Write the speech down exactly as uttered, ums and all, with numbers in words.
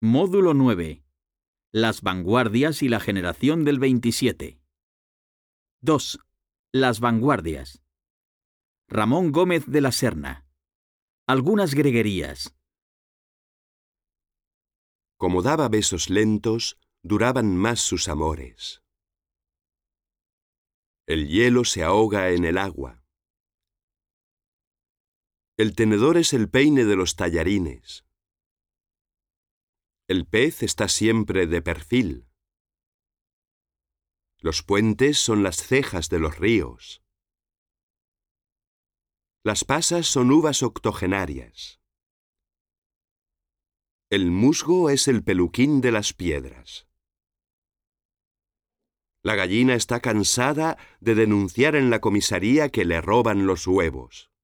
Módulo nueve. Las vanguardias y la generación del veintisiete. dos. Las vanguardias. Ramón Gómez de la Serna. Algunas greguerías. Como daba besos lentos, duraban más sus amores. El hielo se ahoga en el agua. El tenedor es el peine de los tallarines. El pez está siempre de perfil. Los puentes son las cejas de los ríos. Las pasas son uvas octogenarias. El musgo es el peluquín de las piedras. La gallina está cansada de denunciar en la comisaría que le roban los huevos.